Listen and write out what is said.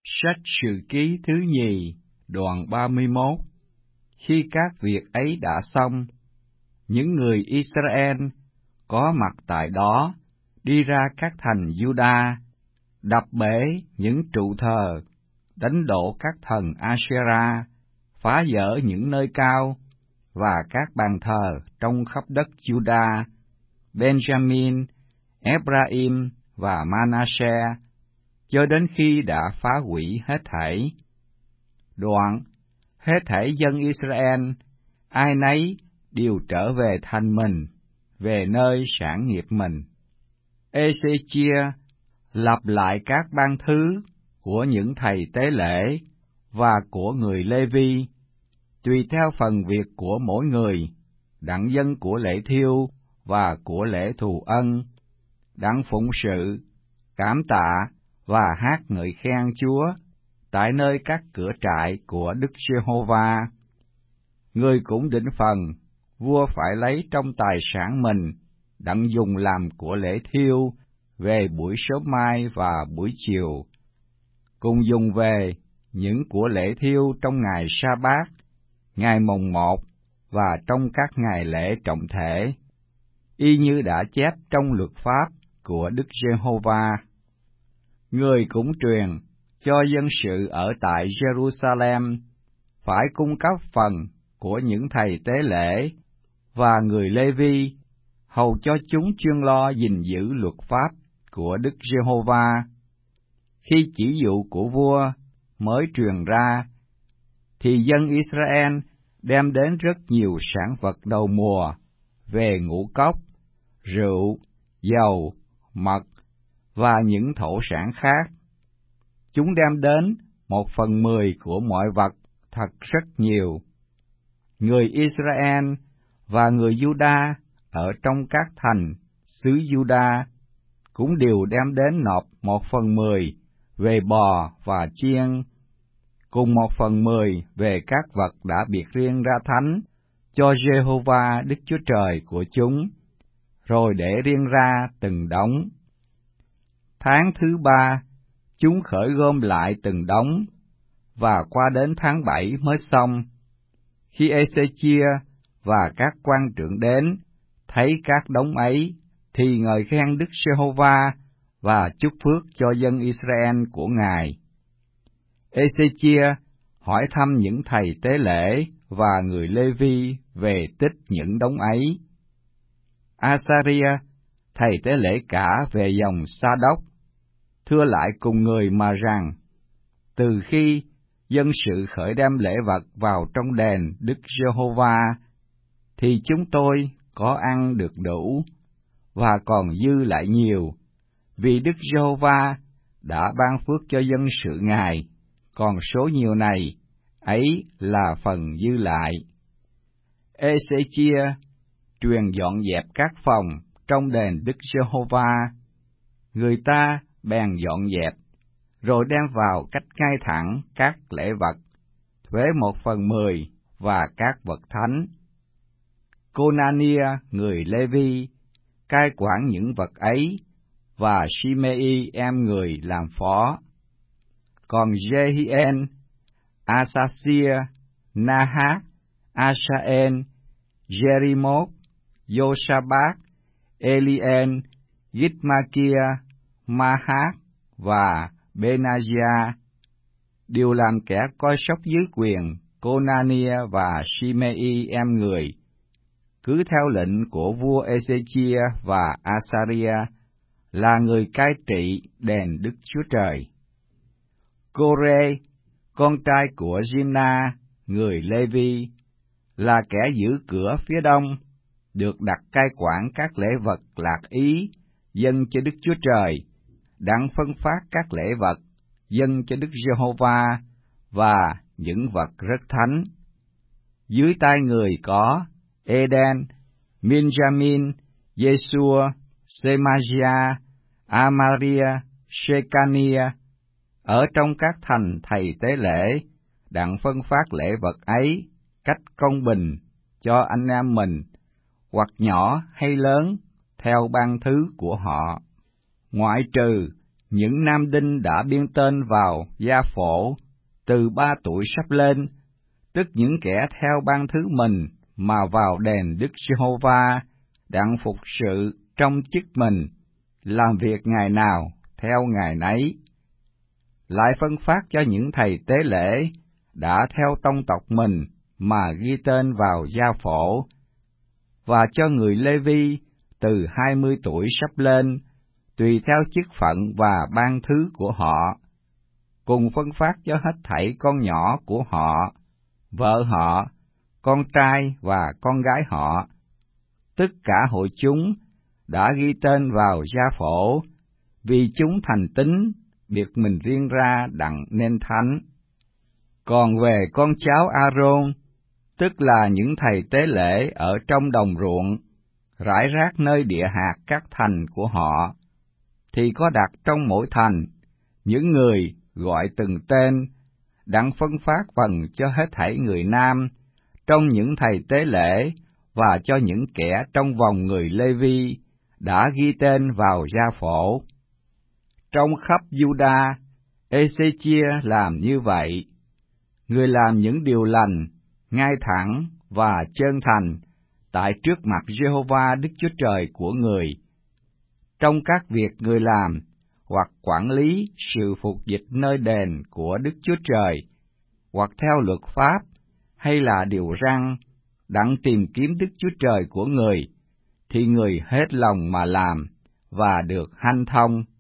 Sách Sử Ký thứ nhì, đoạn 31. Khi các việc ấy đã xong, những người Israel có mặt tại đó đi ra các thành Juda, đập bể những trụ thờ, đánh đổ các thần Asherah, phá dỡ những nơi cao và các bàn thờ trong khắp đất Juda, Benjamin, Ephraim và Manasseh, cho đến khi đã phá hủy hết thảy. Đoạn, hết thảy dân Israel, ai nấy đều trở về thành mình, về nơi sản nghiệp mình. Ê-xê-chia lập lại các ban thứ của những thầy tế lễ và của người Lê-vi, tùy theo phần việc của mỗi người, đặng dân của lễ thiêu và của lễ thù ân, đặng phụng sự, cảm tạ và hát ngợi khen Chúa tại nơi các cửa trại của Đức Giê-hô-va. Người cũng định phần, vua phải lấy trong tài sản mình, đặng dùng làm của lễ thiêu về buổi sớm mai và buổi chiều, cùng dùng về những của lễ thiêu trong ngày sa-bát, ngày mồng 1 và trong các ngày lễ trọng thể, y như đã chép trong luật pháp của Đức Giê-hô-va. Người cũng truyền cho dân sự ở tại Jerusalem phải cung cấp phần của những thầy tế lễ và người Lê-vi, hầu cho chúng chuyên lo gìn giữ luật pháp của Đức Giê-hô-va. Khi chỉ dụ của vua mới truyền ra, thì dân Israel đem đến rất nhiều sản vật đầu mùa về ngũ cốc, rượu, dầu, mật và những thổ sản khác. Chúng đem đến 1/10 của mọi vật, thật rất nhiều. Người Israel và người Juda ở trong các thành xứ Juda cũng đều đem đến nộp 1/10 về bò và chiên, cùng 1/10 về các vật đã biệt riêng ra thánh cho Giê-hô-va Đức Chúa Trời của chúng, rồi để riêng ra từng đống. Tháng thứ 3, chúng khởi gom lại từng đống, và qua đến tháng 7 mới xong. Khi Ê-xê-chia và các quan trưởng đến, thấy các đống ấy, thì ngợi khen Đức Giê-hô-va và chúc phước cho dân Israel của Ngài. Ê-xê-chia hỏi thăm những thầy tế lễ và người Lê-vi về tích những đống ấy. A-sa-ria, thầy tế lễ cả về dòng Sa-đốc, thưa lại cùng người mà rằng, từ khi dân sự khởi đem lễ vật vào trong đền Đức Giê-hô-va, thì chúng tôi có ăn được đủ, và còn dư lại nhiều, vì Đức Giê-hô-va đã ban phước cho dân sự Ngài, còn số nhiều này, ấy là phần dư lại. Ê-xê-chia truyền dọn dẹp các phòng trong đền Đức Giê-hô-va. Người ta bèn dọn dẹp, rồi đem vào cách ngay thẳng các lễ vật, thuế 1/10 và các vật thánh. Cô-na-nia người Lê-vi cai quản những vật ấy, và Shimei em người làm phó. Còn Jehien, Asasia, Nahat, Asaen, Jerimot, Joshabat, Elien, Gitmakia, Mahat và Benaja đều làm kẻ coi sóc dưới quyền Cô-na-nia và Shimei em người, cứ theo lệnh của vua Ê-xê-chia và A-sa-ria, là người cai trị đền Đức Chúa Trời. Cô-rê, con trai của Gina, người Lê-vi, là kẻ giữ cửa phía đông, được đặt cai quản các lễ vật lạc ý dâng cho Đức Chúa Trời, đặng phân phát các lễ vật dâng cho Đức Giê-hô-va và những vật rất thánh. Dưới tay người có Eden, Minjamin, Jesua, Semagia, Amaria, Shekania, ở trong các thành thầy tế lễ, đặng phân phát lễ vật ấy cách công bình cho anh em mình, hoặc nhỏ hay lớn, theo ban thứ của họ, ngoại trừ những nam đinh đã biên tên vào gia phổ từ 3 tuổi sắp lên, tức những kẻ theo ban thứ mình mà vào đền Đức Giê-hô-va, đặng phục sự trong chức mình, làm việc ngày nào theo ngày nấy. Lại phân phát cho những thầy tế lễ đã theo tông tộc mình mà ghi tên vào gia phổ, và cho người Lê-vi từ 20 tuổi sắp lên, tùy theo chức phận và ban thứ của họ, cùng phân phát cho hết thảy con nhỏ của họ, vợ họ, con trai và con gái họ, tất cả hội chúng đã ghi tên vào gia phổ, vì chúng thành tín, biệt mình riêng ra đặng nên thánh. Còn về con cháu A-rôn, tức là những thầy tế lễ ở trong đồng ruộng, rải rác nơi địa hạt các thành của họ, thì có đặt trong mỗi thành những người gọi từng tên, đặng phân phát phần cho hết thảy người nam trong những thầy tế lễ và cho những kẻ trong vòng người Lê-vi đã ghi tên vào gia phổ. Trong khắp Giu-đa, Ê-xê-chia làm như vậy. Người làm những điều lành, ngay thẳng và chân thành tại trước mặt Giê-hô-va Đức Chúa Trời của người. Trong các việc người làm, hoặc quản lý sự phục dịch nơi đền của Đức Chúa Trời, hoặc theo luật pháp, hay là điều răn, đặng tìm kiếm Đức Chúa Trời của người, thì người hết lòng mà làm, và được hanh thông.